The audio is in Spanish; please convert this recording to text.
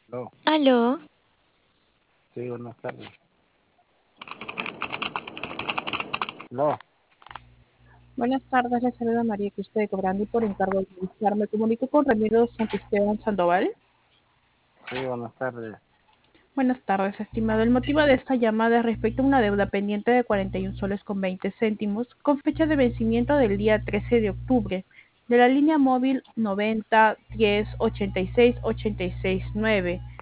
No, Aló, sí, buenas tardes. No, Buenas tardes, les saluda María Cristina de Cobrandi por encargo de revisar. Me comunico con Ramiro Santisteban Sandoval. sí, buenas tardes. Buenas tardes, estimado. El motivo de esta llamada es respecto a una deuda pendiente de 41 soles con 20 céntimos con fecha de vencimiento del día 13 de octubre de la línea móvil 90 10 86 86 9.